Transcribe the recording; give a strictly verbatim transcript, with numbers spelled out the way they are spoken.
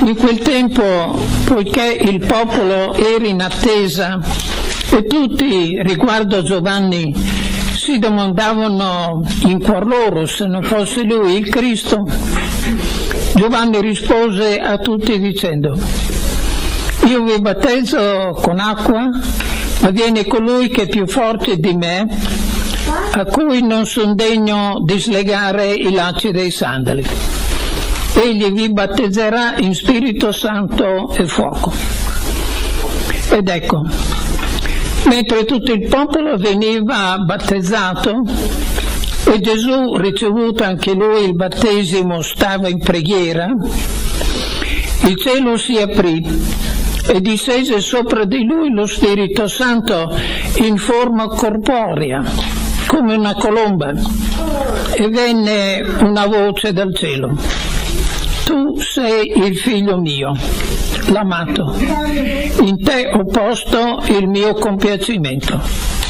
In quel tempo, poiché il popolo era in attesa e tutti, riguardo a Giovanni, si domandavano in cuor loro se non fosse lui il Cristo, Giovanni rispose a tutti dicendo: io vi battezzo con acqua, ma viene colui che è più forte di me, a cui non sono degno di slegare i lacci dei sandali. Egli vi battezzerà in Spirito Santo e fuoco. Ed ecco, mentre tutto il popolo veniva battezzato e Gesù, ricevuto anche lui il battesimo, stava in preghiera, il cielo si aprì e discese sopra di lui lo Spirito Santo in forma corporea, come una colomba, e venne una voce dal cielo: tu sei il figlio mio, l'amato, in te ho posto il mio compiacimento.